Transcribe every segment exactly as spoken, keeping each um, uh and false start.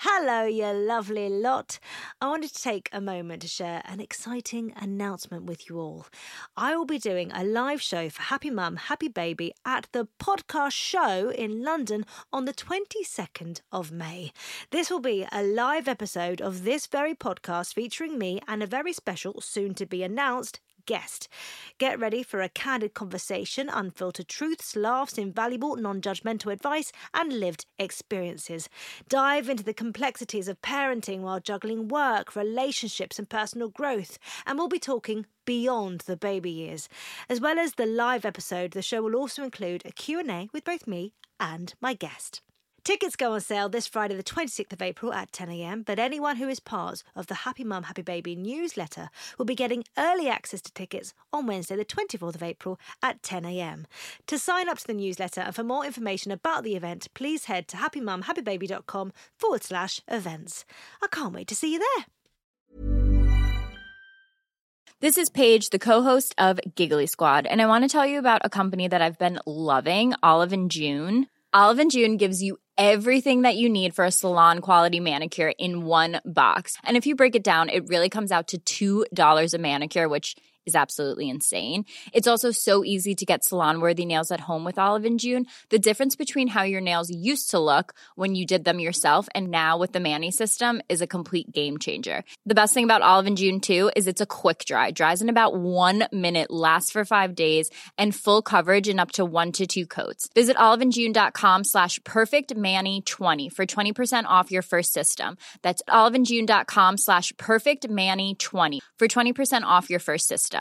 Hello, you lovely lot. I wanted to take a moment to share an exciting announcement with you all. I will be doing a live show for Happy Mum, Happy Baby at the Podcast Show in London on the twenty-second of May. This will be a live episode of this very podcast featuring me and a very special, soon-to-be-announced guest. Get ready for a candid conversation, unfiltered truths, laughs, invaluable, non-judgmental advice and lived experiences. Dive into the complexities of parenting while juggling work, relationships and personal growth, and we'll be talking beyond the baby years. As well as the live episode, the show will also include a Q and A with both me and my guest. Tickets go on sale this Friday the twenty-sixth of April at ten a.m, but anyone who is part of the Happy Mum, Happy Baby newsletter will be getting early access to tickets on Wednesday the twenty-fourth of April at ten a.m. To sign up to the newsletter and for more information about the event, please head to happymumhappybaby.com forward slash events. I can't wait to see you there. This is Paige, the co-host of Giggly Squad, and I want to tell you about a company that I've been loving, Olive and June. Olive and June gives you everything that you need for a salon-quality manicure in one box. And if you break it down, it really comes out to two dollars a manicure, which is absolutely insane. It's also so easy to get salon-worthy nails at home with Olive and June. The difference between how your nails used to look when you did them yourself and now with the Mani system is a complete game changer. The best thing about Olive and June, too, is it's a quick dry. Dries in about one minute, lasts for five days, and full coverage in up to one to two coats. Visit oliveandjune.com slash perfectmani20 for twenty percent off your first system. That's oliveandjune.com slash perfectmani20 for twenty percent off your first system.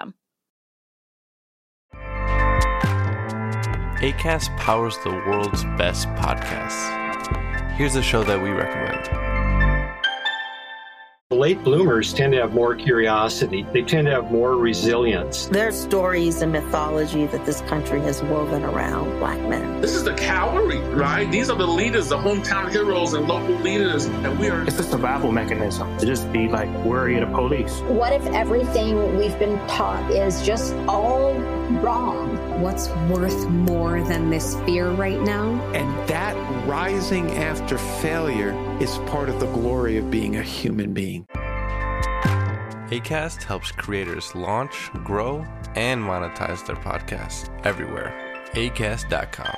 Acast powers the world's best podcasts. Here's a show that we recommend. Late bloomers tend to have more curiosity. They tend to have more resilience. There's stories and mythology that this country has woven around Black men. This is the cavalry, right? These are the leaders, the hometown heroes and local leaders. And we are... It's a survival mechanism to just be like worry of the police. What if everything we've been taught is just all wrong? What's worth more than this fear right now? And that rising after failure is part of the glory of being a human being. Acast helps creators launch, grow, and monetize their podcasts everywhere. acast dot com.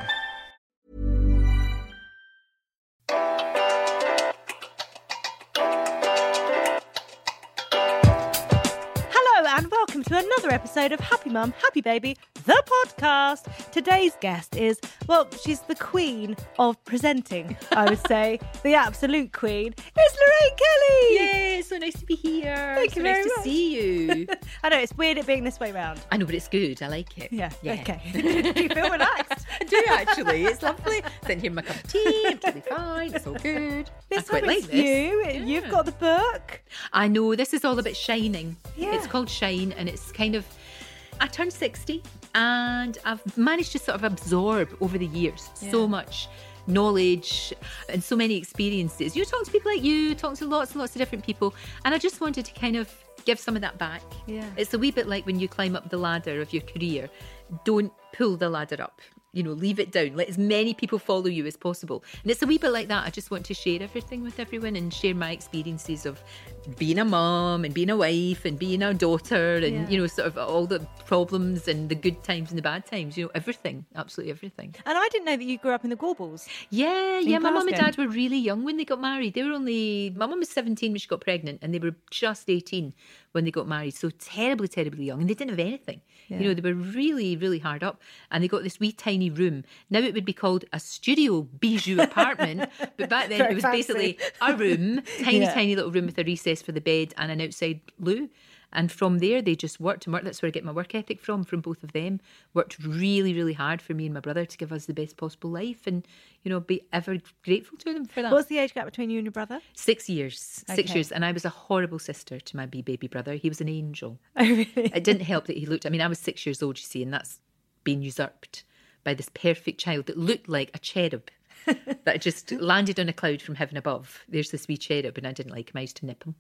And welcome to another episode of Happy Mum, Happy Baby, the podcast. Today's guest is, well, she's the queen of presenting, I would say. The absolute queen. It's Lorraine Kelly. Yay, it's so nice to be here. Thank so you nice very to much. see you. I know, it's weird it being this way round. I know, but it's good. I like it. Yeah, yeah. Okay. Do you feel relaxed? I do, actually. It's lovely. Sitting here with my cup of tea. I'm totally fine. It's all good. This I quite one like is this. you. Yeah. You've got the book. I know. This is all about shining. Yeah. It's called Shine, and it's kind of... I turned sixty, and I've managed to sort of absorb over the years Yeah. so much knowledge and so many experiences. You talk to people like you, talk to lots and lots of different people, and I just wanted to kind of give some of that back. Yeah. It's a wee bit like when you climb up the ladder of your career. Don't pull the ladder up. You know, leave it down. Let as many people follow you as possible. And it's a wee bit like that. I just want to share everything with everyone and share my experiences of being a mum and being a wife and being a daughter and, Yeah. you know, sort of all the problems and the good times and the bad times, you know, everything, absolutely everything. And I didn't know that you grew up in the Gorbals. Yeah, yeah. My mum and Glasgow. dad were really young when they got married. They were only, my mum was seventeen when she got pregnant and they were just eighteen when they got married. So terribly, terribly young. And they didn't have anything. Yeah. You know, they were really, really hard up. And they got this wee tiny room. Now it would be called a studio bijou apartment. But back then Very it was fancy. basically a room, tiny, Yeah. tiny little room with a recess for the bed and an outside loo. And from there, they just worked and worked. That's where I get my work ethic from, from both of them. Worked really, really hard for me and my brother to give us the best possible life and, you know, be ever grateful to them for that. What's the age gap between you and your brother? Six years. Six Okay. years. And I was a horrible sister to my wee baby brother. He was an angel. Oh, really? It didn't help that he looked, I mean, I was six years old, you see, and that's been usurped by this perfect child that looked like a cherub that just landed on a cloud from heaven above. There's this wee cherub, and I didn't like him. I used to nip him.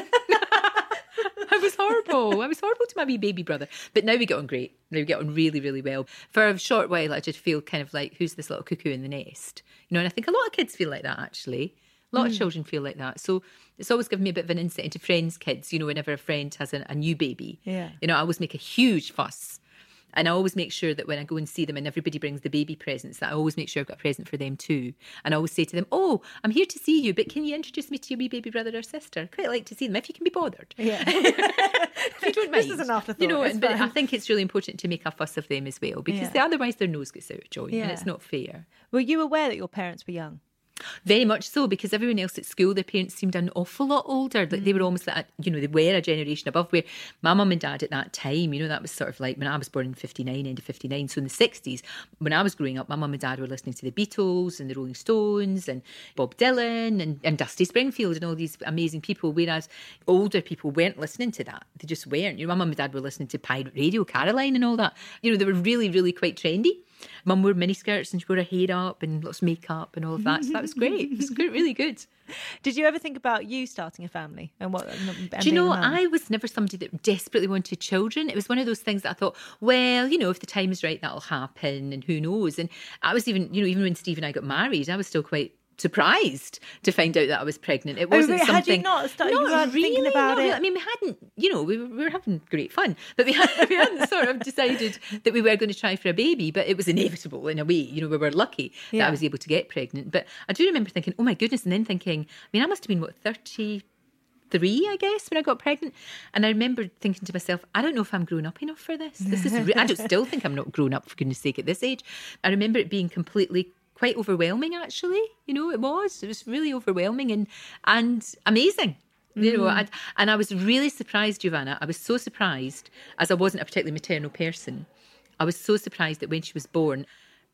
I was horrible. I was horrible to my wee baby brother. But now we get on great. Now we get on really, really well. For a short while, I did feel kind of like, who's this little cuckoo in the nest? You know, and I think a lot of kids feel like that, actually. A lot Mm. of children feel like that. So it's always given me a bit of an insight into friends' kids. You know, whenever a friend has a, a new baby, Yeah. you know, I always make a huge fuss. And I always make sure that when I go and see them and everybody brings the baby presents, that I always make sure I've got a present for them too. And I always say to them, oh, I'm here to see you, but can you introduce me to your wee baby brother or sister? I'd quite like to see them if you can be bothered. Yeah. If you don't mind. This is an afterthought. You know, It's but fine. I think it's really important to make a fuss of them as well, because Yeah. they, otherwise their nose gets out of joint Yeah. and it's not fair. Were you aware that your parents were young? Very much so, because everyone else at school, their parents seemed an awful lot older. Like they were almost like, you know, they were a generation above where my mum and dad at that time, you know, that was sort of like when I was born in fifty-nine, end of fifty-nine. So in the sixties, when I was growing up, my mum and dad were listening to the Beatles and the Rolling Stones and Bob Dylan and, and Dusty Springfield and all these amazing people, whereas older people weren't listening to that. They just weren't. You know, my mum and dad were listening to Pirate Radio, Caroline and all that. You know, they were really, really quite trendy. Mum wore miniskirts and she wore her hair up and lots of makeup and all of that. So that was great. It was good, really good. Did you ever think about you starting a family and what? And Do you know, being a mum? I was never somebody that desperately wanted children. It was one of those things that I thought, well, you know, if the time is right, that'll happen and who knows. And I was even, you know, even when Steve and I got married, I was still quite surprised to find out that I was pregnant. It wasn't Oh, really? something. Had you not started- you Not weren't thinking really, about not really. it? I mean, we hadn't, you know, we were, we were having great fun, but we, had, we hadn't sort of decided that we were going to try for a baby. But it was inevitable in a way. You know, we were lucky that Yeah. I was able to get pregnant. But I do remember thinking, oh my goodness, and then thinking, I mean, I must have been what thirty. Three, I guess, when I got pregnant. And I remember thinking to myself, I don't know if I'm grown up enough for this. This is, re- I don't still think I'm not grown up, for goodness sake, at this age. I remember it being completely, quite overwhelming, actually. You know, it was. It was really overwhelming and and amazing. You know, Mm. I'd, and I was really surprised, Giovanna. I was so surprised, as I wasn't a particularly maternal person. I was so surprised that when she was born,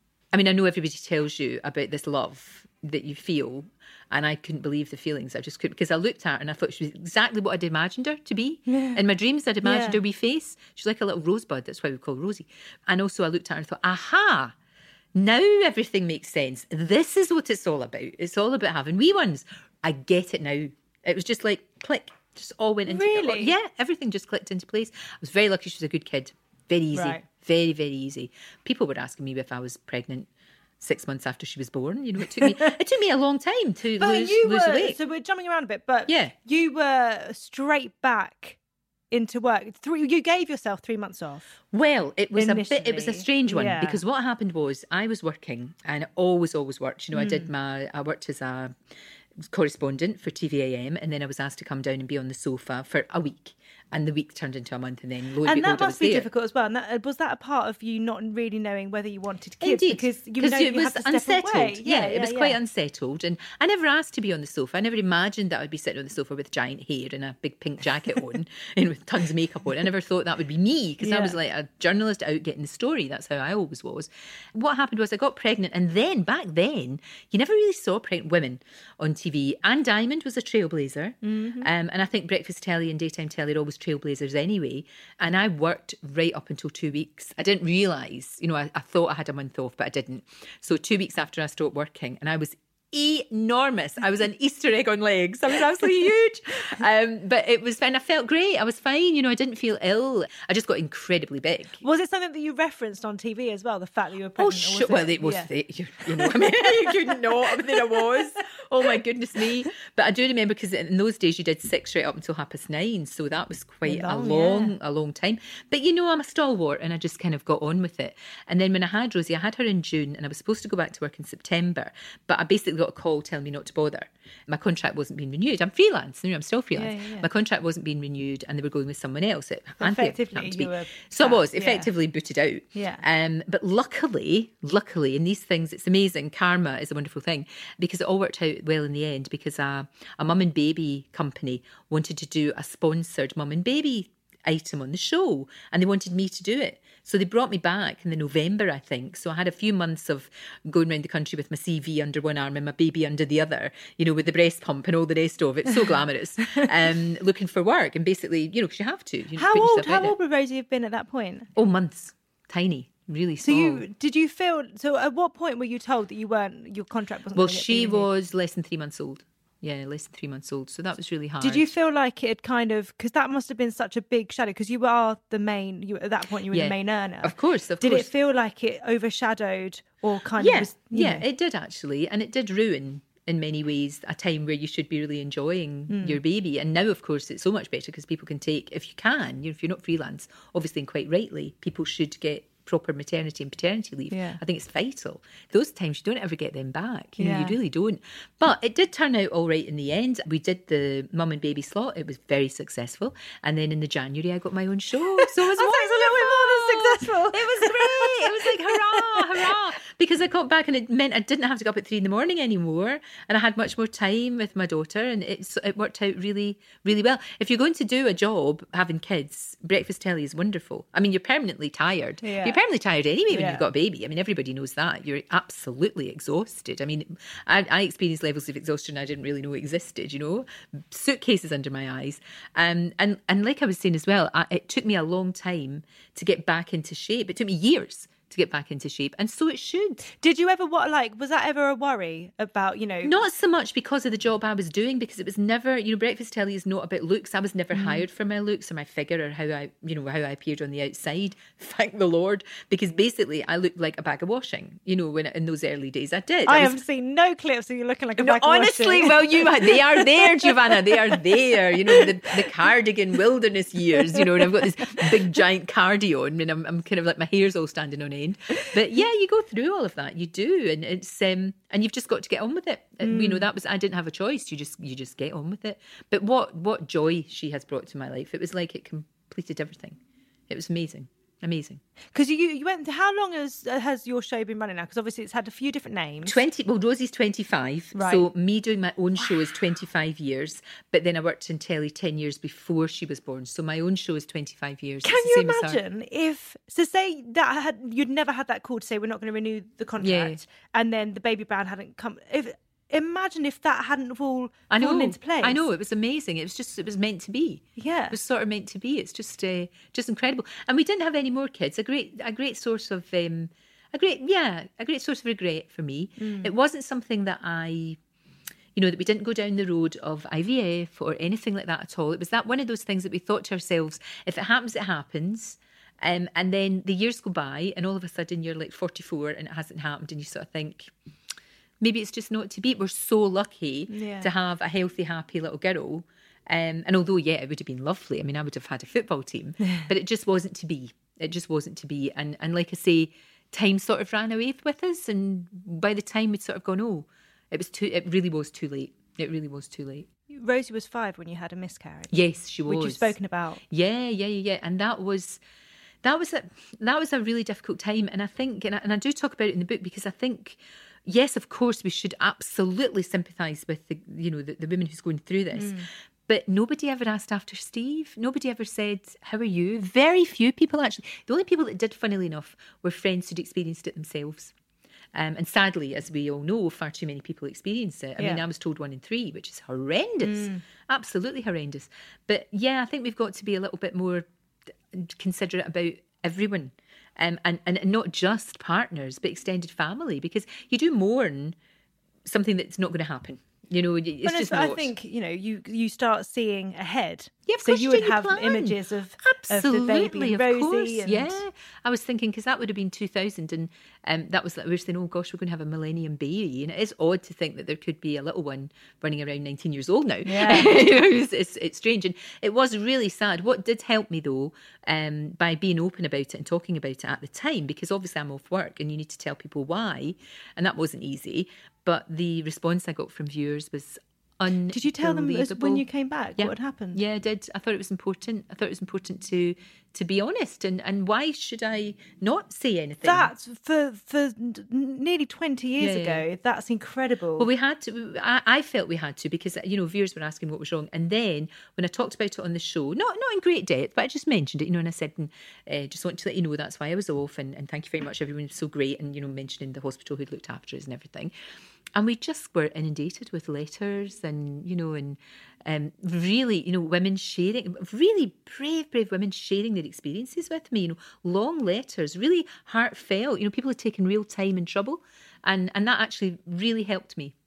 I mean, I know everybody tells you about this love that you feel, and I couldn't believe the feelings. I just couldn't, because I looked at her and I thought she was exactly what I'd imagined her to be. Yeah. In my dreams, I'd imagined Yeah. her wee face. She's like a little rosebud. That's why we call her Rosie. And also, I looked at her and thought, aha, now everything makes sense. This is what it's all about. It's all about having wee ones. I get it now. It was just like click, just all went into Really? Yeah, everything just clicked into place. I was very lucky. She was a good kid. Very easy. Right. Very, very easy. People were asking me if I was pregnant six months after she was born. You know, it took me it took me a long time to But lose, you lose were, the weight. so we're jumping around a bit, but Yeah. you were straight back into work. Three, you gave yourself three months off. Well, it was a bit. It was a Initially, strange one yeah. because what happened was I was working, and I always, always worked. You know, I Hmm. did my. I worked as a correspondent for T V A M, and then I was asked to come down and be on the sofa for a week. And the week turned into a month, and then lo and And that behold, I was must be there. difficult as well. And that, was that a part of you not really knowing whether you wanted kids? Indeed, Because you because know it you was have to step unsettled. away. Yeah, it was yeah, quite yeah. unsettled, and I never asked to be on the sofa. I never imagined that I'd be sitting on the sofa with giant hair and a big pink jacket on, and with tons of makeup on. I never thought that would be me because I Yeah. was like a journalist out getting the story. That's how I always was. What happened was I got pregnant, and then back then you never really saw pregnant women on T V. Anne Diamond was a trailblazer, Mm-hmm. um, and I think breakfast telly and daytime telly are always trailblazers anyway. And I worked right up until two weeks. I didn't realise, you know, I, I thought I had a month off, but I didn't. So two weeks after I stopped working, and I was enormous. I was an Easter egg on legs. I was absolutely huge. Um, but it was fine. I felt great. I was fine. You know, I didn't feel ill. I just got incredibly big. Was it something that you referenced on T V as well? The fact that you were Oh, pregnant? or sure. was Well, it was, yeah. the, you, you know, I mean, you couldn't know. I mean, there I was. Oh, my goodness me. But I do remember because in those days you did six right up until half past nine. So that was quite Long, a long, yeah. a long time. But, you know, I'm a stalwart and I just kind of got on with it. And then when I had Rosie, I had her in June and I was supposed to go back to work in September. But I basically got a call telling me not to bother. My contract wasn't being renewed. I'm freelance. You know, I'm still freelance. Yeah, yeah, yeah. My contract wasn't being renewed and they were going with someone else. It Anthea Effectively, happened to be. you were So I was sacked, yeah. effectively booted out. Yeah. Um, but luckily, luckily, in these things, it's amazing. Karma is a wonderful thing because it all worked out well in the end because uh, a mum and baby company wanted to do a sponsored mum and baby item on the show and they wanted me to do it. So they brought me back in the November, I think. So I had a few months of going around the country with my C V under one arm and my baby under the other, you know, with the breast pump and all the rest of it. So glamorous. um, looking for work and basically, you know, because you have to. You How put old? yourself out How there. old would Rosie have been at that point? Oh, months. Tiny. Really So small. you did you feel? So at what point were you told that you weren't? Your contract wasn't. Well, gonna get she renewed? was less than three months old. Yeah, less than three months old. So that was really hard. Did you feel like it had kind of because that must have been such a big shadow because you are the main. You at that point you were Yeah. the main earner. Of course, of did course. it feel like it overshadowed or kind yeah, of? Was, you yeah, know- it did actually, and it did ruin in many ways, a time where you should be really enjoying Mm. your baby. And now, of course, it's so much better because people can take, if you can, you know, if you're not freelance, obviously, and quite rightly, people should get proper maternity and paternity leave. Yeah. I think it's vital. Those times, you don't ever get them back. You know, Yeah. you really don't. But it did turn out all right in the end. We did the mum and baby slot. It was very successful. And then in the January, I got my own show. So it was I thought it was a little bit more than successful. It was great. It was like, hurrah, hurrah. Because I got back and it meant I didn't have to go up at three in the morning anymore. And I had much more time with my daughter. And it's, it worked out really, really well. If you're going to do a job having kids, breakfast telly is wonderful. I mean, you're permanently tired. Yeah. You're permanently tired anyway when Yeah. you've got a baby. I mean, everybody knows that. You're absolutely exhausted. I mean, I, I experienced levels of exhaustion I didn't really know existed, you know, suitcases under my eyes. Um, and, and like I was saying as well, I, it took me a long time to get back into shape. It took me years to get back into shape. And so it should. Did you ever, what, like, was that ever a worry about, you know? Not so much because of the job I was doing, because it was never, you know, breakfast telly is not about looks. I was never Mm. hired for my looks or my figure or how I, you know, how I appeared on the outside. Thank the Lord. Because basically I looked like a bag of washing, you know, when in those early days I did. I was, have seen no clips of you looking like a No, bag of honestly, washing. well, you they are there, Giovanna. They are there. You know, the, the cardigan wilderness years. You know, and I've got this big giant cardi on, and I'm, I'm kind of like my hair's all standing on end. But yeah, you go through all of that. You do, and it's um, and you've just got to get on with it. And, you know, that was I didn't have a choice. You just you just get on with it. But what what joy she has brought to my life. It was like it completed everything. It was amazing. Amazing. Because you you went. How long has uh, has your show been running now? Because obviously it's had a few different names. Twenty. Well, Rosie's twenty-five. Right. So me doing my own show is twenty-five years. But then I worked in telly ten years before she was born. So my own show is twenty-five years. Can It's the you same as her. imagine if, so say that had you'd never had that call to say we're not going to renew the contract, and then the baby brand hadn't come. If imagine if that hadn't all I know. fallen into place. I know. It was amazing. It was just. It was meant to be. Yeah. It was sort of meant to be. It's just, uh, just incredible. And we didn't have any more kids. A great, a great source of, um, a great, yeah, a great source of regret for me. Mm. It wasn't something that I, you know, that we didn't go down the road of I V F or anything like that at all. It was that one of those things that we thought to ourselves, if it happens, it happens. Um, and then the years go by, and all of a sudden you're like forty-four, and it hasn't happened, and you sort of think, maybe it's just not to be. We're so lucky Yeah. to have a healthy, happy little girl. Um, and although, yeah, it would have been lovely. I mean, I would have had a football team, but it just wasn't to be. It just wasn't to be. And and like I say, time sort of ran away with us. And by the time we'd sort of gone, oh, it was too. It really was too late. It really was too late. Rosie was five when you had a miscarriage. Yes, she was. Which you've spoken about. Yeah, yeah, yeah, yeah. And that was. That was a that was a really difficult time, and I think, and I, and I do talk about it in the book because I think, yes, of course, we should absolutely sympathise with the you know the, the woman who's going through this, Mm. but nobody ever asked after Steve. Nobody ever said, "How are you?" Very few people actually. The only people that did, funnily enough, were friends who'd experienced it themselves. Um, and sadly, as we all know, far too many people experience it. I mean, Yeah. I was told one in three, which is horrendous, Mm. absolutely horrendous. But yeah, I think we've got to be a little bit more considerate about everyone, um, and, and not just partners, but extended family, because you do mourn something that's not going to happen. You know, it's But just I not. think, you know, you you start seeing ahead. Yeah, of so course you you would do, you have plan. images of, Absolutely, of the baby and of Rosie. course, and... yeah. I was thinking, because that would have been two thousand, and um, that was like, we were saying, oh gosh, we're going to have a millennium baby. And it is odd to think that there could be a little one running around nineteen years old now. Yeah. You know, it's, it's, it's strange. And it was really sad. What did help me, though, um, by being open about it and talking about it at the time, because obviously I'm off work and you need to tell people why, and that wasn't easy. But the response I got from viewers was unbelievable. Did you tell them as- when you came back Yeah. what had happened? Yeah, I did. I thought it was important. I thought it was important to to be honest. And, and why should I not say anything? That's for for n- nearly twenty years Yeah, yeah. ago. That's incredible. Well, we had to. I, I felt we had to, because you know viewers were asking what was wrong, and then when I talked about it on the show, not not in great depth, but I just mentioned it, you know, and I said, and, uh, just want to let you know that's why I was off, and, and thank you very much, everyone was so great, and you know, mentioning the hospital who'd looked after us and everything. And we just were inundated with letters, and you know, and um, really, you know, women sharing, really brave, brave women sharing their experiences with me. You know, long letters, really heartfelt. You know, people had taken real time and trouble, and and that actually really helped me.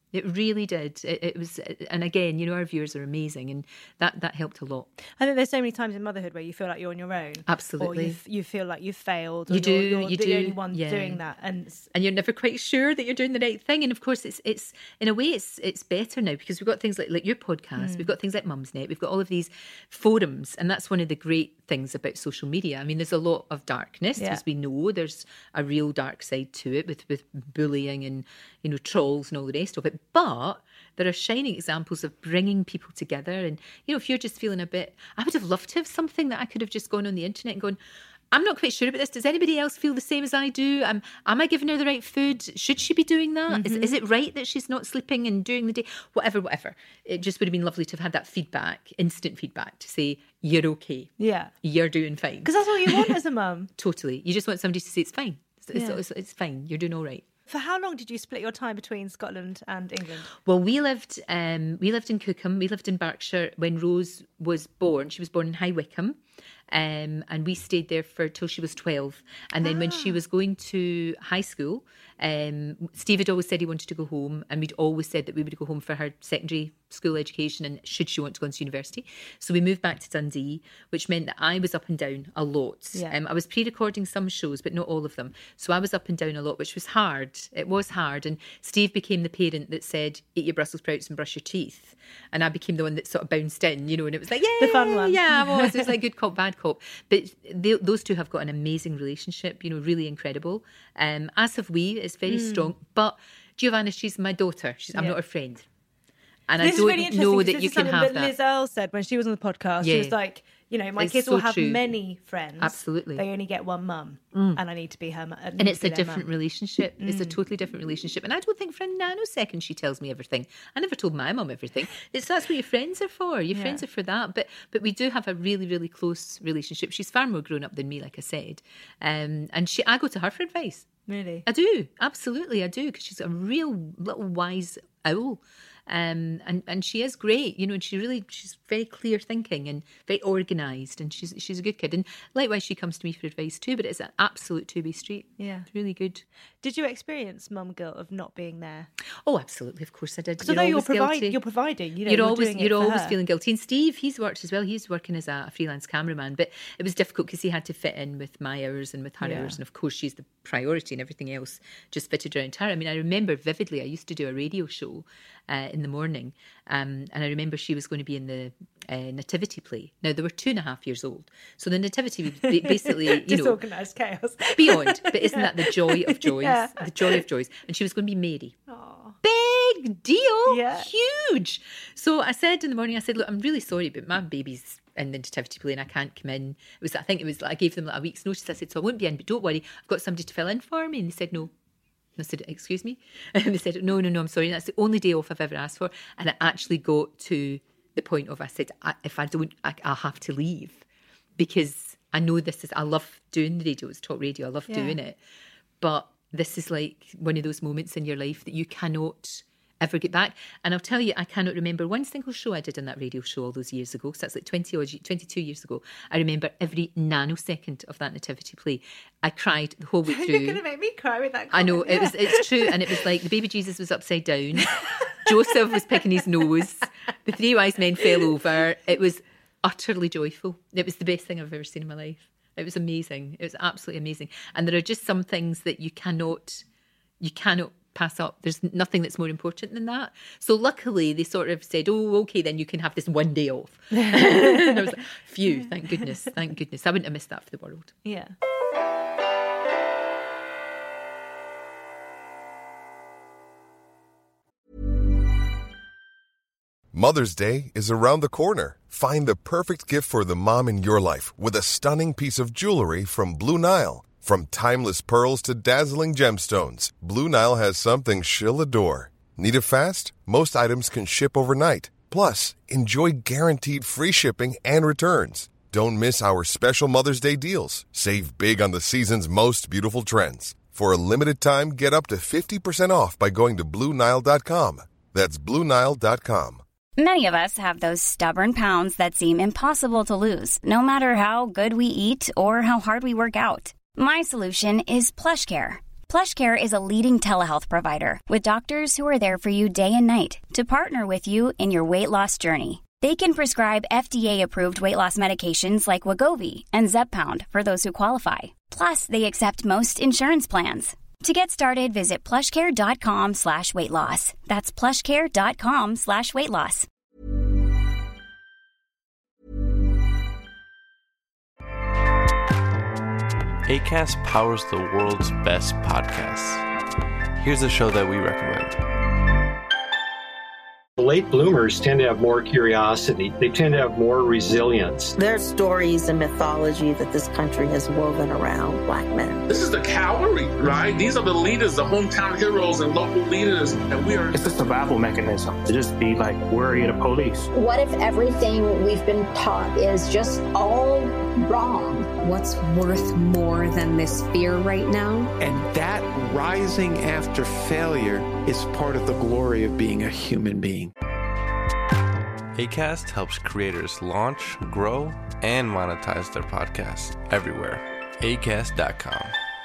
It really did. It, it was, and again, you know, our viewers are amazing, and that, that helped a lot. I think there's so many times in motherhood where you feel like you're on your own. Absolutely. Or you, you feel like you've failed. Or you do. You're, you're you the do. only one yeah. doing that, and and you're never quite sure that you're doing the right thing. And of course, it's it's in a way it's it's better now because we've got things like like your podcast. Mm. We've got things like Mumsnet. We've got all of these forums, and that's one of the great things about social media. I mean, there's a lot of darkness, yeah. as we know. There's a real dark side to it with with bullying and, you know, trolls and all the rest of it, but there are shining examples of bringing people together. And, you know, if you're just feeling a bit, I would have loved to have something that I could have just gone on the internet and gone, I'm not quite sure about this. Does anybody else feel the same as I do? Um, am I giving her the right food? Should she be doing that? Mm-hmm. Is, is it right that she's not sleeping and during the day? Whatever, whatever. It just would have been lovely to have had that feedback, instant feedback to say, you're okay. Yeah. You're doing fine. Because that's what you want as a mum. Totally. You just want somebody to say it's fine. It's, yeah. it's, it's fine. You're doing all right. For how long did you split your time between Scotland and England? Well, we lived um, we lived in Cookham. We lived in Berkshire when Rose was born. She was born in High Wycombe. Um, and we stayed there for till she was twelve. And then ah. when she was going to high school, um, Steve had always said he wanted to go home, and we'd always said that we would go home for her secondary school education and should she want to go into university. So we moved back to Dundee, which meant that I was up and down a lot. Yeah. Um, I was pre-recording some shows, but not all of them. So I was up and down a lot, which was hard. It was hard. And Steve became the parent that said, eat your Brussels sprouts and brush your teeth. And I became the one that sort of bounced in, you know, and it was like, yeah, the fun one. Yeah, I was. It was like good cop, bad cop. But they, those two have got an amazing relationship, you know, really incredible. Um, as have we. It's very mm. strong. But Giovanna, she's my daughter. She's, I'm yeah. not her friend. And this I don't really know that you can have that. that. Liz Earle said when she was on the podcast, yeah. she was like, you know, my it's kids so will have true. many friends. Absolutely. They only get one mum, mm. and I need to be her mum. And it's a different mum. relationship. Mm. It's a Mm. totally different relationship. And I don't think for a nanosecond she tells me everything. I never told my mum everything. It's that's what your friends are for. Your Yeah. friends are for that. But but we do have a really, really close relationship. She's far more grown up than me, like I said. Um, and she, I go to her for advice. Really? I do. Absolutely, I do. Because she's a real little wise owl. Um, and, and she is great, you know, and she really, she's very clear thinking and very organised, and she's she's a good kid. And likewise, she comes to me for advice too, but it's an absolute two-way street. Yeah. It's really good. Did you experience mum guilt of not being there? Oh, absolutely. Of course I did. Because I know you're, provi- you're providing, you know, you're, you're always, doing you're it for always her. feeling guilty. And Steve, he's worked as well. He's working as a, a freelance cameraman, but it was difficult because he had to fit in with my hours and with her Yeah. hours. And of course, she's the priority and everything else just fitted around her. I mean, I remember vividly, I used to do a radio show uh, in the morning. Um, and I remember she was going to be in the uh, nativity play. Now, they were two and a half years old. So the nativity would be basically, you know... Disorganised chaos. Beyond. But isn't Yeah. that the joy of joys? Yeah. The joy of joys. And she was going to be Mary. Aww. Big deal. Yeah. Huge. So I said in the morning, I said, look, I'm really sorry, but my baby's in the nativity play and I can't come in. It was, I think it was, I gave them like a week's notice. I said, so I won't be in, but don't worry. I've got somebody to fill in for me. And they said, no. And I said, excuse me? And they said, no, no, no, I'm sorry. And that's the only day off I've ever asked for. And I actually got to the point of, I said, I, if I don't, I, I'll have to leave. Because I know this is, I love doing the radio, it's talk radio, I love Yeah. doing it. But this is like one of those moments in your life that you cannot ever get back. And I'll tell you, I cannot remember one single show I did on that radio show all those years ago. So that's like twenty or twenty-two years ago. I remember every nanosecond of that nativity play. I cried the whole way through. You're going to make me cry with that comment. I know, yeah. it was. It's true. And it was like the baby Jesus was upside down. Joseph was picking his nose. The three wise men fell over. It was utterly joyful. It was the best thing I've ever seen in my life. It was amazing. It was absolutely amazing. And there are just some things that you cannot, you cannot pass up. There's nothing that's more important than that. So luckily they sort of said, oh, okay, then you can have this one day off. And I was like, phew, thank goodness, thank goodness. I wouldn't have missed that for the world. Yeah. Mother's Day is around the corner. Find the perfect gift for the mom in your life with a stunning piece of jewelry from Blue Nile. From timeless pearls to dazzling gemstones, Blue Nile has something she'll adore. Need it fast? Most items can ship overnight. Plus, enjoy guaranteed free shipping and returns. Don't miss our special Mother's Day deals. Save big on the season's most beautiful trends. For a limited time, get up to fifty percent off by going to Blue Nile dot com. That's Blue Nile dot com. Many of us have those stubborn pounds that seem impossible to lose, no matter how good we eat or how hard we work out. My solution is PlushCare. PlushCare is a leading telehealth provider with doctors who are there for you day and night to partner with you in your weight loss journey. They can prescribe F D A-approved weight loss medications like Wegovy and Zepbound for those who qualify. Plus, they accept most insurance plans. To get started, visit plushcare.com slash weight loss. That's plushcare.com slash weight loss. Acast powers the world's best podcasts. Here's a show that we recommend. Late bloomers tend to have more curiosity. They tend to have more resilience. There are stories and mythology that this country has woven around Black men. This is the cavalry, right? These are the leaders, the hometown heroes and local leaders. And we are... It's a survival mechanism to just be like worry of the police. What if everything we've been taught is just all wrong? What's worth more than this fear right now? And that rising after failure is part of the glory of being a human being. Acast helps creators launch, grow, and monetize their podcasts everywhere. acast dot com.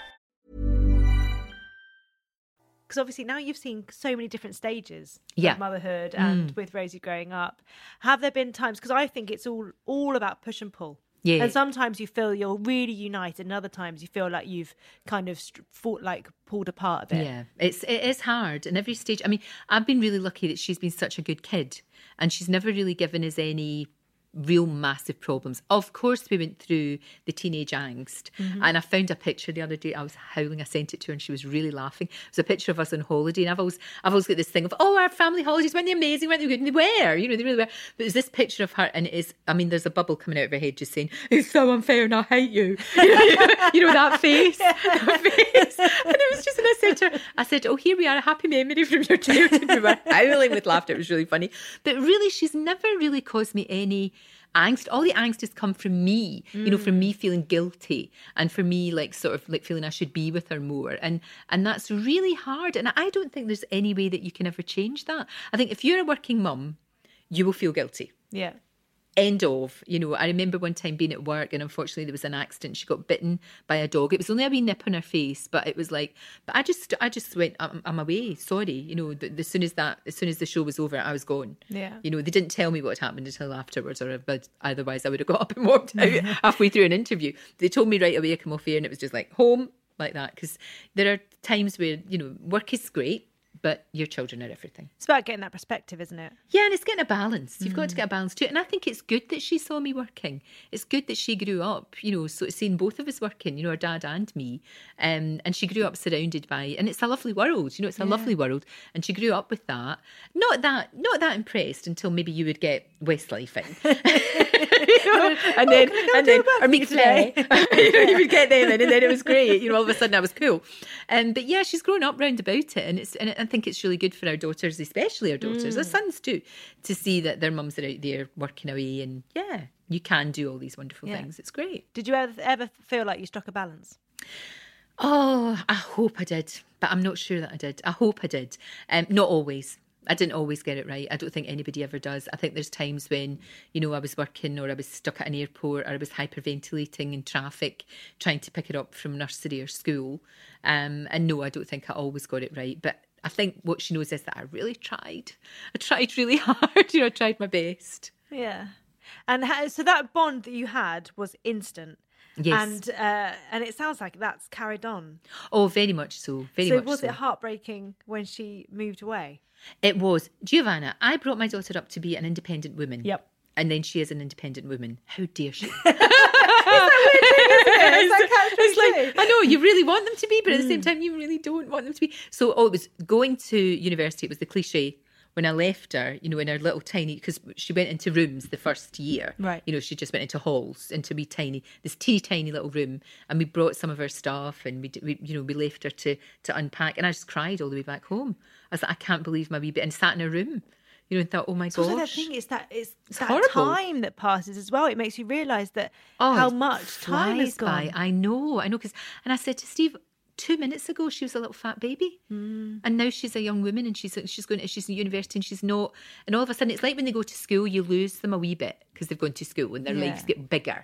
Because obviously now you've seen so many different stages yeah. of motherhood and Mm. with Rosie growing up. Have there been times, because I think it's all all about push and pull. Yeah. And sometimes you feel you're really united, and other times you feel like you've kind of st- fought, like pulled apart a bit. Yeah, it's it is hard. And every stage, I mean, I've been really lucky that she's been such a good kid, and she's never really given us any real massive problems. Of course, we went through the teenage angst, Mm-hmm. and I found a picture the other day. I was howling. I sent it to her, and she was really laughing. It was a picture of us on holiday, and I've always, I've always got this thing of, oh, our family holidays, weren't they amazing? Weren't they good? And they were, you know, they really were. But it was this picture of her, and it is, I mean, there's a bubble coming out of her head just saying, "It's so unfair, and I hate you." You know, you know, you know that face, that face. And it was just, and I said to her, I said, "Oh, here we are, a happy memory from your childhood." We were howling with laughter. It was really funny. But really, she's never really caused me any angst. All the angst has come from me, mm. you know, from me feeling guilty, and for me like sort of like feeling I should be with her more, and and that's really hard. And I don't think there's any way that you can ever change that. I think if you're a working mum, you will feel guilty. Yeah. End of. You know, I remember one time being at work, and unfortunately there was an accident. She got bitten by a dog. It was only a wee nip on her face, but it was like, but I just, I just went, I'm, I'm away. Sorry, you know. But as soon as that, as soon as the show was over, I was gone. Yeah. You know, they didn't tell me what had happened until afterwards, or but otherwise I would have got up and walked out halfway through an interview. They told me right away I come off air, and it was just like home like that, because there are times where, you know, work is great, but your children are everything. It's about getting that perspective, isn't it? Yeah, and it's getting a balance. You've Mm. got to get a balance to it. And I think it's good that she saw me working. It's good that she grew up, you know, so seeing both of us working, you know, her dad and me. Um, and she grew up surrounded by, and it's a lovely world, you know, it's a Yeah. lovely world. And she grew up with that. Not that, not that impressed until maybe you would get Westlife in. You know, and then, and then, or Meet Today. You know, you would get them in, and then it was great. You know, all of a sudden I was cool. Um, but yeah, she's grown up round about it, and it's, and I think it's really good for our daughters, especially our daughters, Mm. our sons too, to see that their mums are out there working away, and yeah, you can do all these wonderful Yeah. things. It's great. Did you ever, ever feel like you struck a balance? Oh, I hope I did, but I'm not sure that I did. I hope I did. Um, not always. I didn't always get it right. I don't think anybody ever does. I think there's times when, you know, I was working, or I was stuck at an airport, or I was hyperventilating in traffic trying to pick her up from nursery or school. Um, and no, I don't think I always got it right. But I think what she knows is that I really tried. I tried really hard. You know, I tried my best. Yeah. And ha- so that bond that you had was instant. Yes. And uh, and it sounds like that's carried on. Oh, very much so. Very so much was so. it heartbreaking when she moved away? It was. Giovanna, I brought my daughter up to be an independent woman. Yep. And then she is an independent woman. How dare she? It's that weird thing, isn't it? It's like catch It's like, twenty-two. I know, you really want them to be, but at the Mm. same time, you really don't want them to be. So, oh, it was going to university. It was the cliche. When I left her, you know, in her little tiny, because she went into rooms the first year. Right. You know, she just went into halls, into wee tiny, this teeny tiny little room. And we brought some of her stuff, and we, we you know, we left her to to unpack. And I just cried all the way back home. I was like, I can't believe my wee bit, and sat in her room. You know, and thought, oh my So gosh. the thing is that it's, It's that horrible. time that passes as well. It makes you realise that Oh, how it much time has flies by. gone. I know, I know. Cause, and I said to Steve, two minutes ago she was a little fat baby, Mm. and now she's a young woman, and she's she's going she's in university, and she's not. And all of a sudden, it's like when they go to school, you lose them a wee bit because they've gone to school and their Yeah. lives get bigger.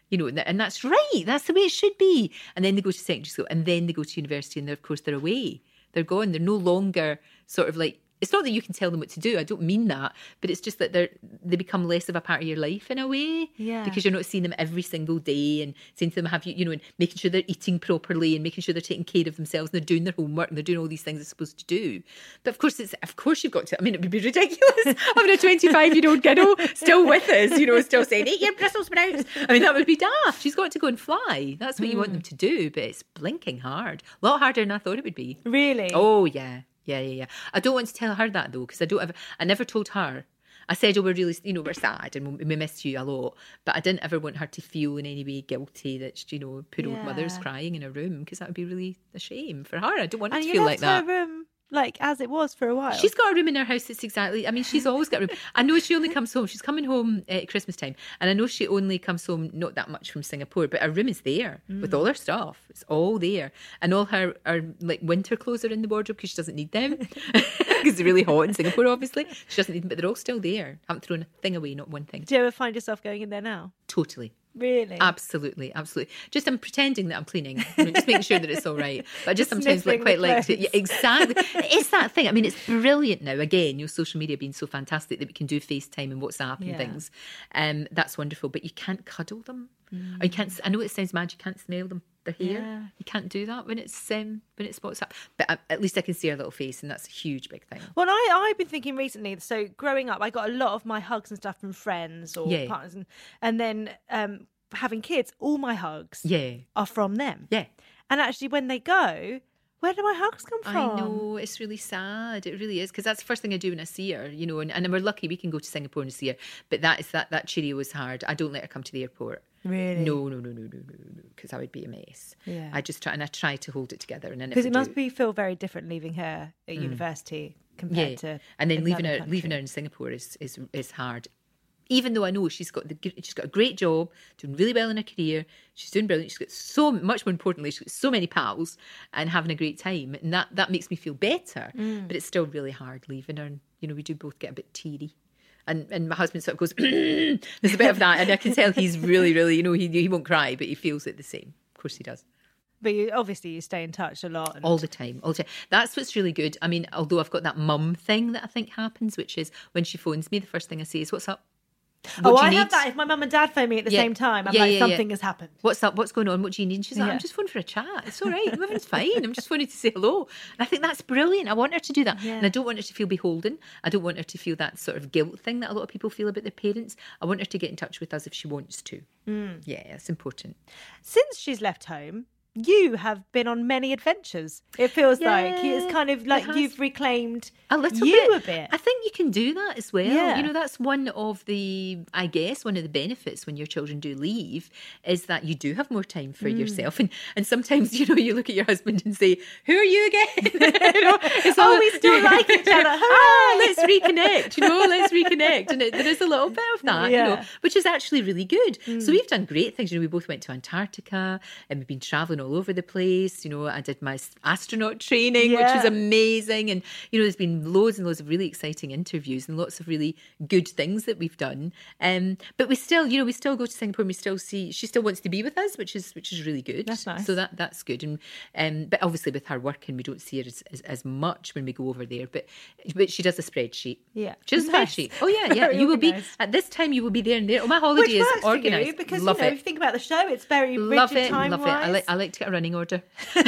You know, and, and that's right. That's the way it should be. And then they go to secondary school, and then they go to university, and they're, of course they're away. They're gone. They're no longer sort of like, it's not that you can tell them what to do. I don't mean that, but it's just that they're they become less of a part of your life in a way. Yeah. Because you're not seeing them every single day and saying to them, have you, you know, and making sure they're eating properly and making sure they're taking care of themselves and they're doing their homework and they're doing all these things they're supposed to do. But of course, it's of course you've got to. I mean, it would be ridiculous having a twenty-five-year-old kiddo still with us, you know, still saying, "Eat your Brussels sprouts." I mean, that would be daft. She's got to go and fly. That's what mm. you want them to do. But it's blinking hard. A lot harder than I thought it would be. Really? Oh yeah. Yeah, yeah, yeah. I don't want to tell her that though, because I don't ever. I never told her. I said, "Oh, we're really, you know, we're sad and we miss you a lot." But I didn't ever want her to feel in any way guilty that, you know, poor yeah. old mother's crying in her room, because that would be really a shame for her. I don't want her and to you feel left like that. Her room like as it was for a while. She's got a room in her house that's exactly, I mean, she's always got a room. I know she only comes home, she's coming home at Christmas time, and I know she only comes home not that much from Singapore, but her room is there mm. with all her stuff. It's all there. And all her, her like winter clothes are in the wardrobe because she doesn't need them. Because it's really hot in Singapore, obviously. She doesn't need them, but they're all still there. I haven't thrown a thing away, not one thing. Do you ever find yourself going in there now? Totally. Really? Absolutely, absolutely. Just I'm pretending that I'm cleaning, you know, just making sure that it's all right. But I just sometimes like quite like to, yeah, exactly. It's that thing. I mean, it's brilliant now. Again, your social media being so fantastic that we can do FaceTime and WhatsApp and yeah. things. Um, that's wonderful. But you can't cuddle them. Mm. Or you can't. I know it sounds mad. You can't smell them. They're here. Yeah. You can't do that when it's um, when it's WhatsApp. But I, at least I can see her little face, and that's a huge big thing. Well, I I've been thinking recently. So growing up, I got a lot of my hugs and stuff from friends or yeah. partners, and and then um. having kids, all my hugs yeah. are from them. Yeah. And actually when they go, where do my hugs come from? I know, it's really sad. It really is, because that's the first thing I do when I see her, you know, and, and we're lucky we can go to Singapore and see her. But that is that that Cheerio is hard. I don't let her come to the airport. Really? No, no, no, no, no, no, no, because I would be a mess. Yeah. I just try, and I try to hold it together. And because it must be feel very different leaving her at mm. university compared yeah. to and then leaving her country. leaving her in Singapore is is is hard. Even though I know she's got the she's got a great job, doing really well in her career, she's doing brilliant. She's got so much more importantly, she's got so many pals and having a great time, and that that makes me feel better. Mm. But it's still really hard leaving her. And, you know, we do both get a bit teary. And and my husband sort of goes, there's a bit of that, and I can tell he's really, really, you know, he he won't cry, but he feels it the same. Of course he does. But you, obviously you stay in touch a lot. And... All the time, all the time. That's what's really good. I mean, although I've got that mum thing that I think happens, which is when she phones me, the first thing I say is, "What's up?" What oh, I need? have that. If my mum and dad phone me at the yeah. same time, I'm yeah, like, yeah, something yeah. has happened. What's up? What's going on? What do you need? And she's like, yeah. I'm just phoning for a chat. It's all right. Everything's fine. I'm just phoning to say hello. And I think that's brilliant. I want her to do that. Yeah. And I don't want her to feel beholden. I don't want her to feel that sort of guilt thing that a lot of people feel about their parents. I want her to get in touch with us if she wants to. Mm. Yeah, it's important. Since she's left home, you have been on many adventures. It feels yeah, like it's kind of like you've reclaimed a little you bit. a bit. I think you can do that as well. Yeah. You know, that's one of the, I guess, one of the benefits when your children do leave is that you do have more time for mm. yourself. And and sometimes, you know, you look at your husband and say, "Who are you again?" you know, it's all, oh, we still like each other. ah, let's reconnect. You know, let's reconnect. And it, there is a little bit of that, yeah. you know, which is actually really good. Mm. So we've done great things. You know, we both went to Antarctica and we've been traveling all over the place. You know, I did my astronaut training, yeah. which was amazing. And, you know, there's been loads and loads of really exciting interviews and lots of really good things that we've done. Um, but we still, you know, we still go to Singapore and we still see, she still wants to be with us, which is which is really good. That's nice. So that that's good. And um, but obviously with her working, we don't see her as, as, as much when we go over there. But but she does a spreadsheet. Yeah. She does a nice. spreadsheet. Oh, yeah, yeah. You will be, at this time, you will be there and there. Oh, my holiday Which is works organised. For you because, love you know, it. if you think about the show, it's very love rigid it, time-wise. Love it. I like, I like to get a running order.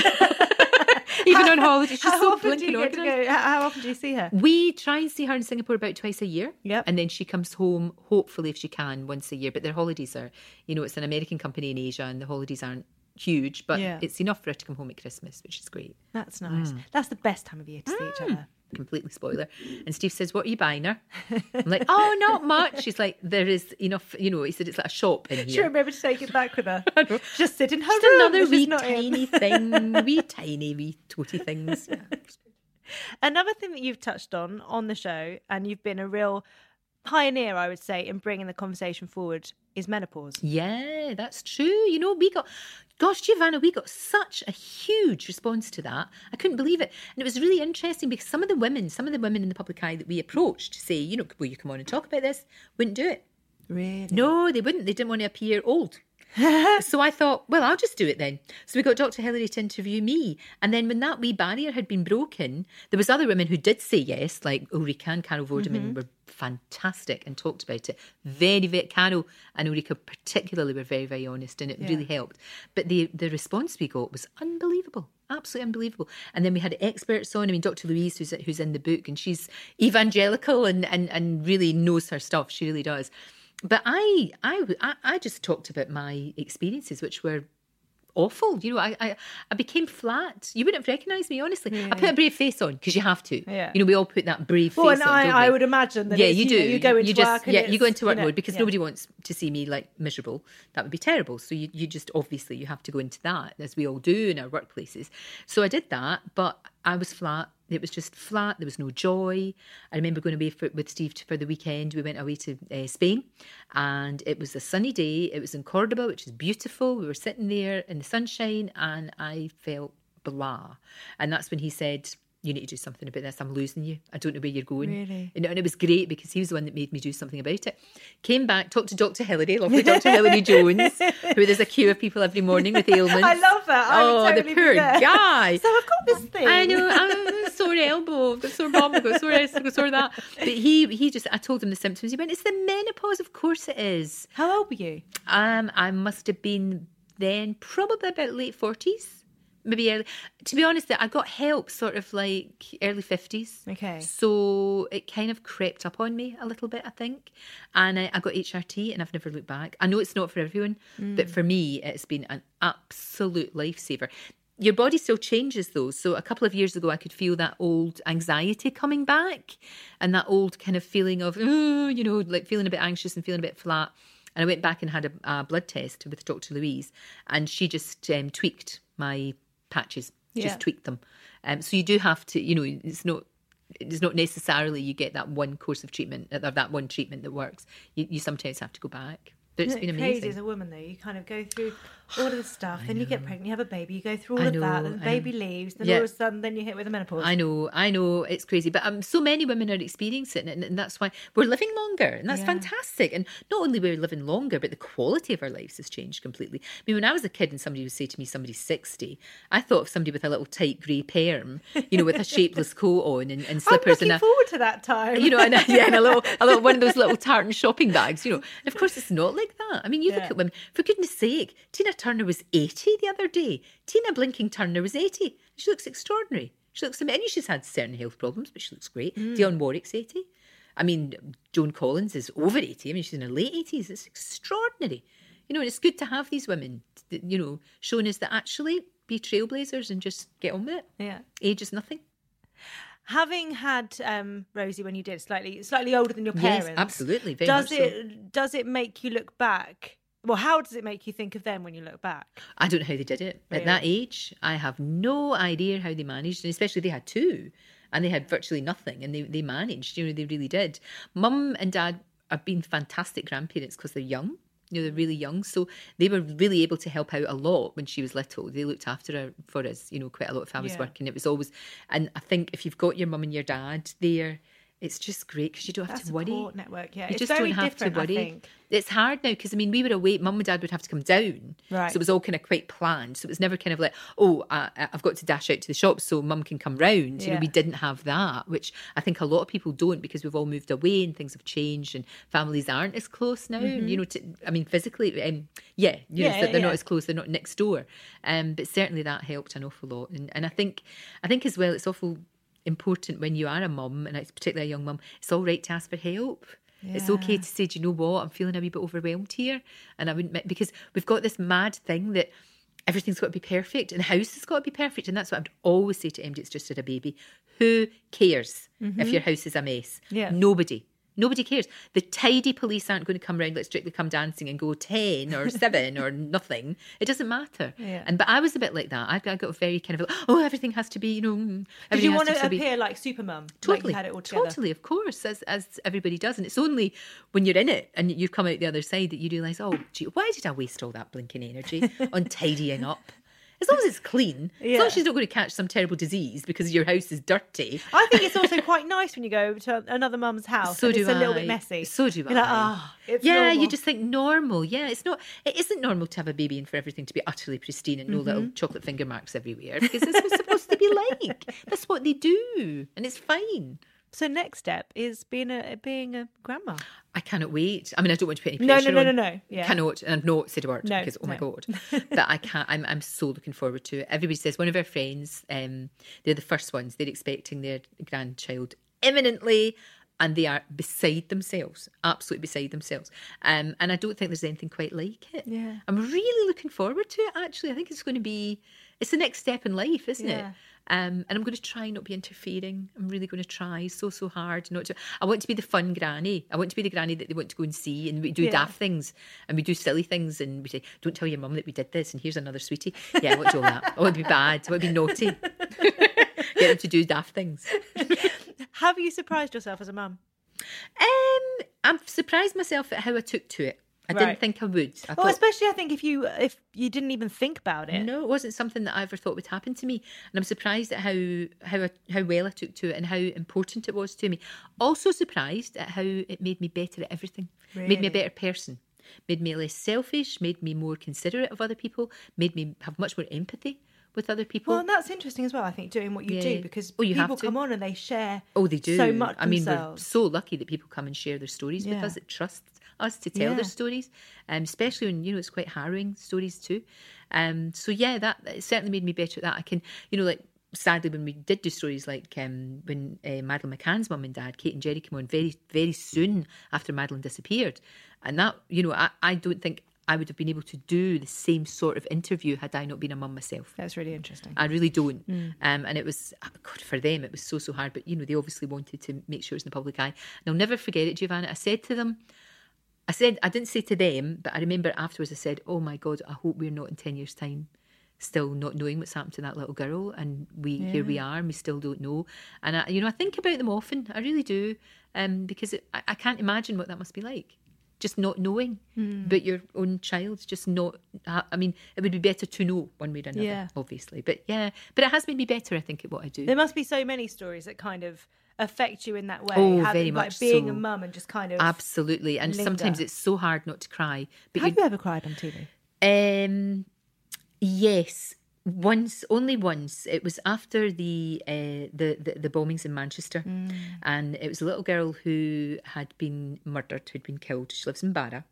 Even on holidays, she's how so often do you get to go, How often do you see her? We try and see her in Singapore about twice a year. Yep. And then she comes home, hopefully, if she can, once a year. But their holidays are, you know, it's an American company in Asia and the holidays aren't huge, but yeah. it's enough for her to come home at Christmas, which is great. That's nice. Mm. That's the best time of year to see Mm. each other. Completely spoiler. And Steve says, "What are you buying her?" I'm like, "Oh, not much." She's like, "There is enough," you know, he said it's like a shop in here. She remember to take it back with her. Just sit in her Just room. another wee not tiny in. thing, wee tiny, wee toty things. Yeah. Another thing that you've touched on on the show, and you've been a real pioneer, I would say, in bringing the conversation forward, is menopause. Yeah, that's true. You know, we got, gosh, Giovanna, we got such a huge response to that. I couldn't believe it. And it was really interesting because some of the women, some of the women in the public eye that we approached to say, you know, will you come on and talk about this, wouldn't do it. Really? No, they wouldn't. They didn't want to appear old. So I thought, well, I'll just do it then. So we got Doctor Hilary to interview me. And then when that wee barrier had been broken, there was other women who did say yes, like Ulrika and Carol Vorderman mm-hmm. were fantastic and talked about it. Very, very, Carol and Ulrika particularly were very, very honest, and it yeah. really helped. But the, the response we got was unbelievable. Absolutely unbelievable. And then we had experts on. I mean, Doctor Louise, who's who's in the book, and she's evangelical and, and, and really knows her stuff. She really does. But I, I, I just talked about my experiences, which were awful. You know, I, I, I became flat. You wouldn't have recognised me, honestly. Yeah. I put a brave face on because you have to. Yeah. You know, we all put that brave well, face and on. I, don't I we? would imagine that. Yeah, it's, you do. You, know, you go into you just, work. And yeah, you go into work you know, mode because yeah. nobody wants to see me like miserable. That would be terrible. So you, you just obviously you have to go into that, as we all do in our workplaces. So I did that, but I was flat. It was just flat. There was no joy. I remember going away for, with Steve for the weekend. We went away to uh, Spain, and it was a sunny day. It was in Cordoba, which is beautiful. We were sitting there in the sunshine, and I felt blah. And that's when he said, you need to do something about this. I'm losing you. I don't know where you're going. Really? And, and it was great because he was the one that made me do something about it. Came back, talked to Doctor Hilary, lovely Doctor Hilary Jones, who there's a queue of people every morning with ailments. I love that. I oh, totally the poor guy. So I've got this thing. I know. I'm a sore elbow. I've got a sore bum. I've got a sore this. I've got a sore that. But he, he just, I told him the symptoms. He went, it's the menopause. Of course it is. How old were you? Um, I must have been then probably about late forties. Maybe early. To be honest, I got help sort of like early fifties. Okay. So it kind of crept up on me a little bit, I think. And I, I got H R T and I've never looked back. I know it's not for everyone, mm. but for me, it's been an absolute lifesaver. Your body still changes though. So a couple of years ago, I could feel that old anxiety coming back and that old kind of feeling of, oh, you know, like feeling a bit anxious and feeling a bit flat. And I went back and had a, a blood test with Doctor Louise, and she just um, tweaked my patches, yeah. just tweak them. Um, so you do have to, you know, it's not it's not necessarily you get that one course of treatment, or that one treatment that works. You, you sometimes have to go back. But it's Isn't been it amazing. Crazy as a woman, though, you kind of go through all of this stuff, then you get pregnant, you have a baby, you go through all I of know, that, and the baby um, leaves, then yeah. all of a sudden, then you hit with the menopause. I know, I know, it's crazy, but um, so many women are experiencing it, and, and that's why we're living longer, and that's Yeah. fantastic. And not only we're living longer, but the quality of our lives has changed completely. I mean, when I was a kid and somebody would say to me, somebody's sixty, I thought of somebody with a little tight grey perm, you know, with a shapeless coat on and, and slippers. I'm looking and a, forward to that time. You know, and a, yeah, and a little, a little one of those little tartan shopping bags, you know. And of course, it's not like that. I mean, you Yeah. look at women, for goodness sake, Tina Turner was eighty the other day. Tina Blinking Turner was eighty. She looks extraordinary. She looks amazing. She's had certain health problems, but she looks great. Mm. Dionne Warwick's eighty. I mean, Joan Collins is over eighty. I mean, she's in her late eighties. It's extraordinary. You know, and it's good to have these women, you know, showing us that actually be trailblazers and just get on with it. Yeah. Age is nothing. Having had um, Rosie when you did, slightly slightly older than your parents. Yes, absolutely. Very does much so. it does it make you look back? Well, how does it make you think of them when you look back? I don't know how they did it. Really? At that age, I have no idea how they managed, and especially they had two, and they had virtually nothing, and they, they managed, you know, they really did. Mum and Dad have been fantastic grandparents because they're young, you know, they're really young, so they were really able to help out a lot when she was little. They looked after her for us, you know, quite a lot if I was Yeah. working. It was always, and I think if you've got your mum and your dad there, it's just great because you don't have That to worry. support network, yeah. You It's just very don't have to different, I worry. think. It's hard now because, I mean, we were away. Mum and Dad would have to come down. Right. So it was all kind of quite planned. So it was never kind of like, oh, uh, I've got to dash out to the shop so Mum can come round. You Yeah. know, we didn't have that, which I think a lot of people don't because we've all moved away and things have changed and families aren't as close now. Mhm. You know, to, I mean, physically, um, yeah, you know, Yeah, so they're yeah. not as close. They're not next door. Um, but certainly that helped an awful lot. And, and I think, I think as well, it's awful important when you are a mum, and it's particularly a young mum, it's all right to ask for help. It's okay Yeah. to say, do you know what, I'm feeling a wee bit overwhelmed here, and I wouldn't, because we've got this mad thing that everything's got to be perfect and the house has got to be perfect, and that's what I'd always say to anybody that's just had a baby. Who cares if Mhm. your house is a mess? Yeah. Nobody. Nobody cares. The tidy police aren't going to come round like Strictly Come Dancing and go ten or seven or nothing. It doesn't matter. Yeah. And but I was a bit like that. I, I got very kind of like, oh, everything has to be, you know. Did everything you has want to be- appear like Supermum? Totally, Like you had it all together? totally, of course, as as everybody does. And it's only when you're in it and you've come out the other side that you realise, oh, gee, why did I waste all that blinking energy on tidying up? As long as it's clean, Yeah. as long as she's not going to catch some terrible disease because your house is dirty. I think it's also quite nice when you go to another mum's house. So and do it's a little I. bit messy. So do You're I. like, ah, it's yeah, normal. you just think normal. Yeah, it's not. It isn't normal to have a baby and for everything to be utterly pristine and no Mm-hmm. little chocolate finger marks everywhere because this was supposed to be like. That's what they do, and it's fine. So next step is being a being a grandma. I cannot wait. I mean, I don't want to put any No, pressure no, no, on. no, no. Yeah. Cannot, and I've not said a word No, because, oh my no. God. But I can't, I'm, I'm so looking forward to it. Everybody says, one of our friends, um, they're the first ones, they're expecting their grandchild imminently, and they are beside themselves, absolutely beside themselves. Um, and I don't think there's anything quite like it. Yeah. I'm really looking forward to it, actually. I think it's going to be, it's the next step in life, isn't Yeah. it? Um, and I'm going to try not be interfering. I'm really going to try so, so hard not to. I want to be the fun granny. I want to be the granny that they want to go and see, and we do Yeah. daft things, and we do silly things, and we say, don't tell your mum that we did this, and here's another sweetie. Yeah, I want to do all that. I want to be bad. I want to be naughty. Get them to do daft things. Have you surprised yourself as a mum? Um, I'm surprised myself at how I took to it. I Right. didn't think I would. I Well, thought, especially I think if you if you didn't even think about it. no, it wasn't something that I ever thought would happen to me, and I'm surprised at how how I, how well I took to it and how important it was to me. Also surprised at how it made me better at everything. Made me Really? a better person. Made me less selfish. Made me more considerate of other people. Made me have much more empathy with other people. Well, and that's interesting as well, I think, doing what you Yeah. do, because Oh, you have people to. come on and they share Oh, they do. so much I mean, we're themselves. so lucky that people come and share their stories with Yeah. us, that trust us to tell Yeah. their stories, um, especially when, you know, it's quite harrowing stories too. Um, so, yeah, that it certainly made me better at that. I can, you know, like, sadly, when we did do stories like um, when uh, Madeleine McCann's mum and dad, Kate and Jerry, came on very, very soon after Madeleine disappeared. And that, you know, I, I don't think I would have been able to do the same sort of interview had I not been a mum myself. That's really interesting. I really don't. Mm. Um, and it was, God, for them, it was so, so hard. But, you know, they obviously wanted to make sure it was in the public eye. And I'll never forget it, Giovanna. I said to them, I said, I didn't say to them, but I remember afterwards I said, oh my God, I hope we're not in ten years' time still not knowing what's happened to that little girl. And we here we are, and we still don't know. And, I, you know, I think about them often. I really do. Um, because it, I, I can't imagine what that must be like. Just not knowing Mm. about your own child, just not, I mean, it would be better to know one way or another, Yeah. obviously. But yeah, but it has made me better, I think, at what I do. There must be so many stories that kind of affect you in that way. Oh, having, very like much being so. a mum and just kind of Absolutely. And linger. sometimes it's so hard not to cry. But Have you ever cried on T V? Um, yes, once, only once. It was after the uh, the, the the bombings in Manchester, Mm. and it was a little girl who had been murdered, who'd been killed. She lives in Barra,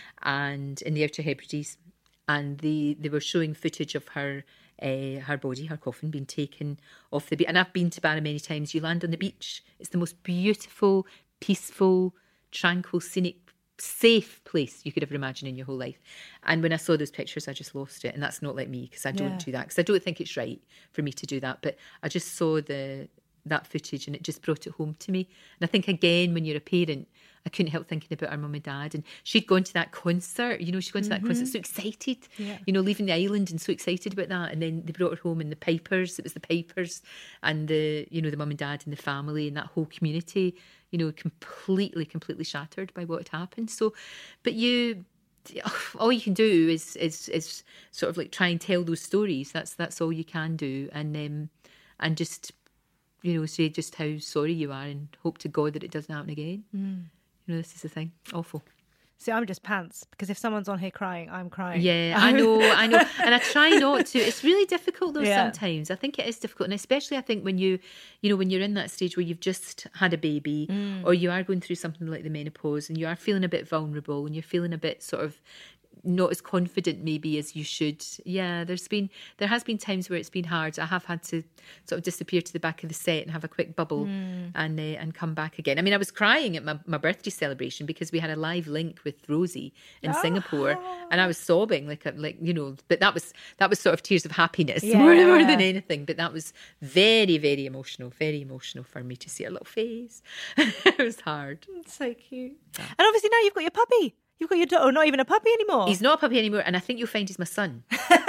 and in the Outer Hebrides, and they they were showing footage of her. Uh, her body, her coffin, being taken off the beach. And I've been to Barra many times. You land on the beach. It's the most beautiful, peaceful, tranquil, scenic, safe place you could ever imagine in your whole life. And when I saw those pictures, I just lost it. And that's not like me, because I don't Yeah. do that. Because I don't think it's right for me to do that. But I just saw the that footage and it just brought it home to me. And I think, again, when you're a parent, I couldn't help thinking about our mum and dad. And she'd gone to that concert, you know, she'd gone to that concert, so excited, Yeah. you know, leaving the island and so excited about that. And then they brought her home, and the Pipers, it was the Pipers and the, you know, the mum and dad and the family and that whole community, you know, completely, completely shattered by what had happened. So, but you, all you can do is is is sort of like try and tell those stories. That's that's all you can do. And um, and just, you know, say just how sorry you are and hope to God that it doesn't happen again. Mm. You know, this is the thing. Awful. See, I'm just pants, because if someone's on here crying, I'm crying. Yeah, I know, I know. And I try not to. It's really difficult though Yeah. sometimes. I think it is difficult. And especially I think when you, you know, when you're in that stage where you've just had a baby Mm. or you are going through something like the menopause and you are feeling a bit vulnerable and you're feeling a bit sort of not as confident maybe as you should. Yeah, there's been, there has been times where it's been hard. I have had to sort of disappear to the back of the set and have a quick bubble Mm. and uh, and come back again. I mean, I was crying at my, my birthday celebration because we had a live link with Rosie in Oh. Singapore, and I was sobbing like a, like you know. But that was that was sort of tears of happiness Yeah. more, more than anything. But that was very very emotional, very emotional for me to see her little face. It was hard. It's so cute. And obviously now you've got your puppy. You've got your dog, or not even a puppy anymore. He's not a puppy anymore, and I think you'll find he's my son.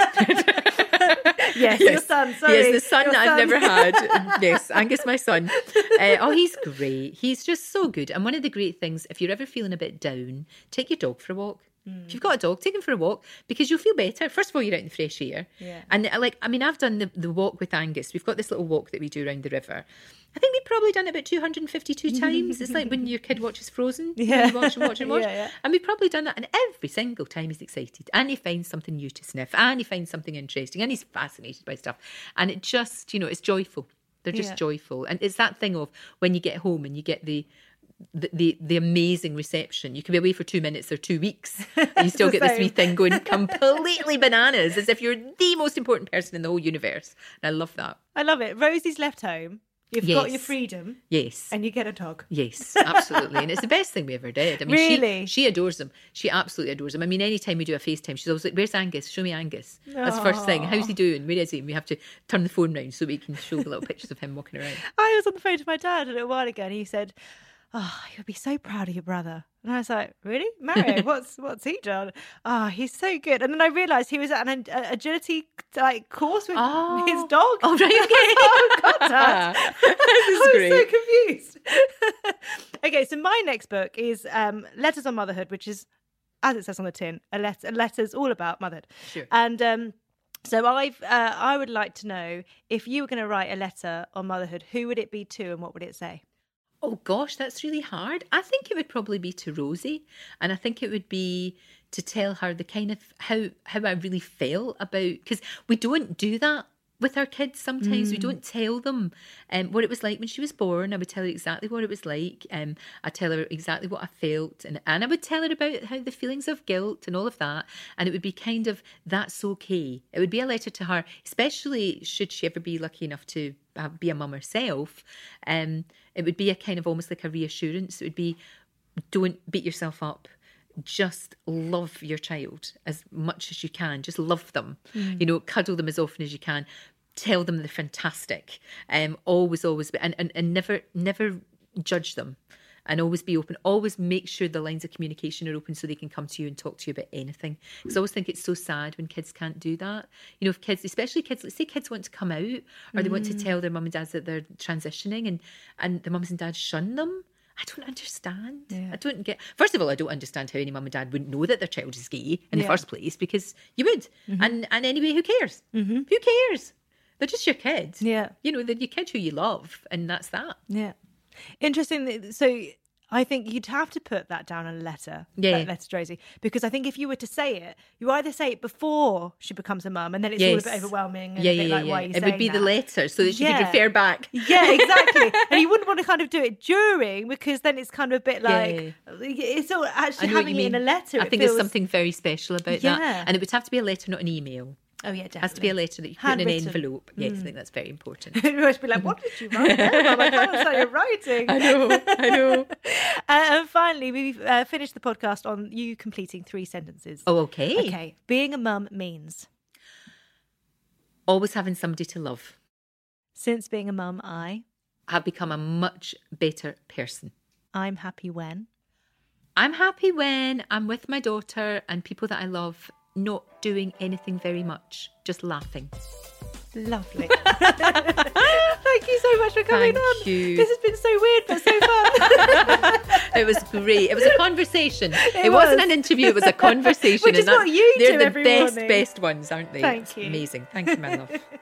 yes, your son. Sorry, Yes, the son Your that I've son. never had. Yes, Angus, my son. Uh, oh, he's great. He's just so good. And one of the great things, if you're ever feeling a bit down, take your dog for a walk. Mm. If you've got a dog, take him for a walk because you'll feel better. First of all, you're out in the fresh air. Yeah. And like, I mean, I've done the, the walk with Angus. We've got this little walk that we do around the river. I think we've probably done it about two hundred fifty-two times. It's like when your kid watches Frozen. Yeah. You watch and watch and watch. Yeah, yeah. And we've probably done that. And every single time he's excited. And he finds something new to sniff. And he finds something interesting. And he's fascinated by stuff. And it just, you know, it's joyful. They're just Yeah. joyful. And it's that thing of when you get home and you get the the the, the amazing reception. You can be away for two minutes or two weeks. And you still get this wee thing going completely bananas as if you're the most important person in the whole universe. And I love that. I love it. Rosie's left home. You've Yes. got your freedom. Yes. And you get a dog. Yes, absolutely. And it's the best thing we ever did. I mean, Really? she, she adores him. She absolutely adores him. I mean, anytime we do a FaceTime, she's always like, where's Angus? Show me Angus. That's the first thing. How's he doing? Where is he? And we have to turn the phone round so we can show the little pictures of him walking around. I was on the phone to my dad a little while ago and he said, oh, you'll be so proud of your brother. And I was like, really? Mario, what's what's he done? Oh, he's so good. And then I realised he was at an uh, agility like course with Oh. his dog. Oh, right, okay. oh, God, Dad. This is I was great. so confused. Okay, so my next book is um, Letters on Motherhood, which is, as it says on the tin, a letter, a letters all about motherhood. Sure. And um, so I've, uh, I would like to know, if you were going to write a letter on motherhood, who would it be to and what would it say? Oh gosh, that's really hard. I think it would probably be to Rosie, and I think it would be to tell her the kind of how how I really felt about, because we don't do that with our kids sometimes. Mm. We don't tell them um, what it was like when she was born. I would tell her exactly what it was like. Um, I'd tell her exactly what I felt, and, and I would tell her about how the feelings of guilt and all of that, and it would be kind of, that's okay. It would be a letter to her, especially should she ever be lucky enough to uh, be a mum herself. Um, it would be a kind of almost like a reassurance. It would be, don't beat yourself up. Just love your child as much as you can. Just love them. Mm. You know, cuddle them as often as you can. Tell them they're fantastic. Um, always, always, be, and, and and never, never judge them. And always be open. Always make sure the lines of communication are open so they can come to you and talk to you about anything. Because I always think it's so sad when kids can't do that. You know, if kids, especially kids, let's say kids want to come out or they want to Mm. tell their mum and dads that they're transitioning, and and the mums and dads shun them. I don't understand. Yeah. I don't get. First of all, I don't understand how any mum and dad wouldn't know that their child is gay in the Yeah. first place, because you would. Mhm. And and anyway, who cares? Mm-hmm. Who cares? They're just your kids. Yeah. You know, they're your kids who you love, and that's that. Yeah. Interesting. that- So I think you'd have to put that down in a letter. Yeah. That letter to Rosie. Because I think if you were to say it, you either say it before she becomes a mum and then it's all a Yes. bit overwhelming. And Yeah, a bit yeah, like, yeah. why are you It would saying be the that? letter so that she Yeah. could refer back. Yeah, exactly. And you wouldn't want to kind of do it during, because then it's kind of a bit like, Yeah. it's all I actually know what having you it in a mean. letter. I it think feels... there's something very special about Yeah. that. And it would have to be a letter, not an email. Oh, yeah, definitely. It has to be a letter that you put in an Handwritten. envelope. Yes, I Mm. think that's very important. You'd always be like, what did you write there, Mum? I can't understand your writing. I know, I know. Uh, and finally, we've uh, finished the podcast on you completing three sentences. Oh, okay. Okay. Being a mum means? Always having somebody to love. Since being a mum, I? Have become a much better person. I'm happy when? I'm happy when I'm with my daughter and people that I love, not doing anything very much, just laughing. Lovely. Thank you so much for coming Thank on. you. This has been so weird, but so fun. It was great. It was a conversation. It, It wasn't was. an interview. It was a conversation. Which is and that- what you they're do the every best, morning. best ones, aren't they? Thank It's you. amazing. Thank you, my love.